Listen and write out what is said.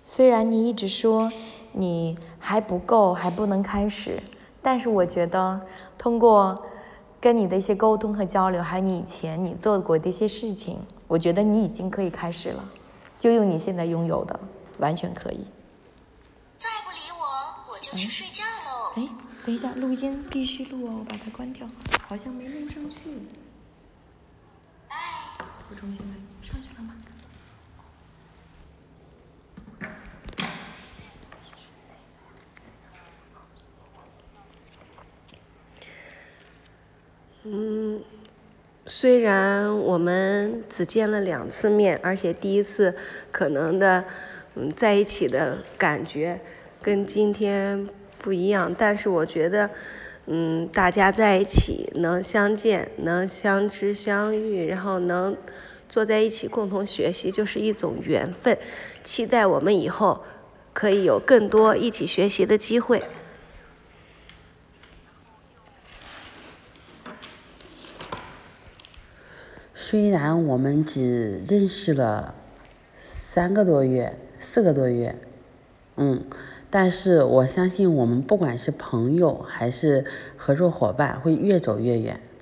虽然你一直说你还不够，还不能开始，但是我觉得通过跟你的一些沟通和交流，还有你以前你做过的一些事情，我觉得你已经可以开始了，就用你现在拥有的，完全可以。 再不理我就去睡觉喽。 哎，等一下，录音必须录哦，我把它关掉，好像没录上去。 拜。 我重新来，上去了吗？ 虽然我们只见了2次面，而且第一次可能的在一起的感觉跟今天不一样，但是我觉得大家在一起能相见，能相知相遇，然后能坐在一起共同学习，就是一种缘分。期待我们以后可以有更多一起学习的机会。 虽然我们只认识了3个多月、4个多月，但是我相信我们不管是朋友还是合作伙伴，会越走越远。